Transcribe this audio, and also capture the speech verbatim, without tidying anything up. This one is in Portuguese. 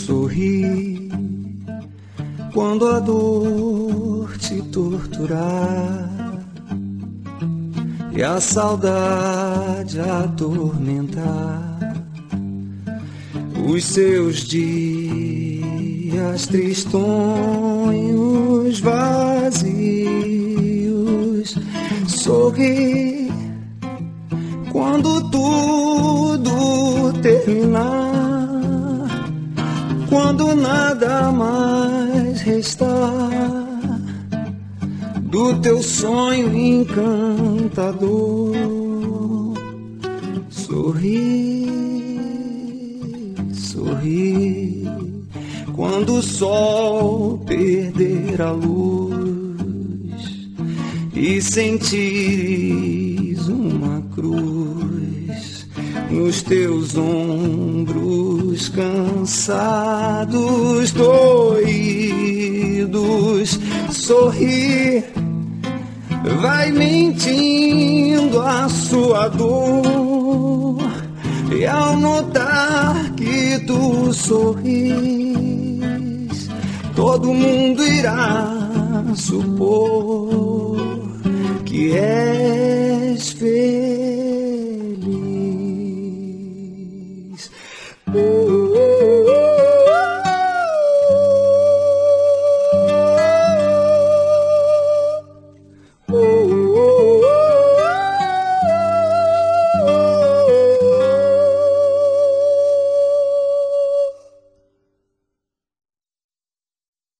Sorri quando a dor te torturar e a saudade atormentar os seus dias tristonhos, vazios. Sorri quando tudo terminar, quando nada mais restar do teu sonho encantador. Sorri, sorri quando o sol perder a luz e sentires uma cruz nos teus ombros cansados, doídos. Sorri, vai mentindo a sua dor, e ao notar que tu sorris, todo mundo irá supor que és feliz.